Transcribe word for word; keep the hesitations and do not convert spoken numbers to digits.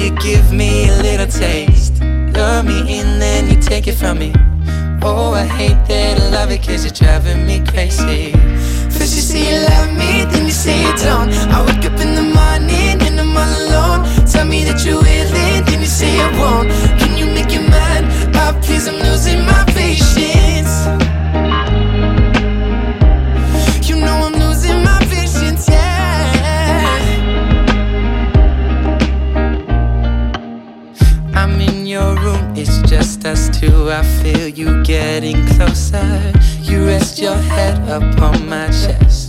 you give me a little taste. Lure me in, then you take it from me. Oh, I hate that I love it, cause you're driving me crazy. First you say you love me, then you say you don't. I wake up in the morning and I'm all alone. Tell me that you're with it, then you say you won't. Can you make your mind up, please? I'm losing my patience. You know I'm losing my patience, yeah. I'm in your room, it's just us two. I feel you getting closer. You rest your head upon my chest.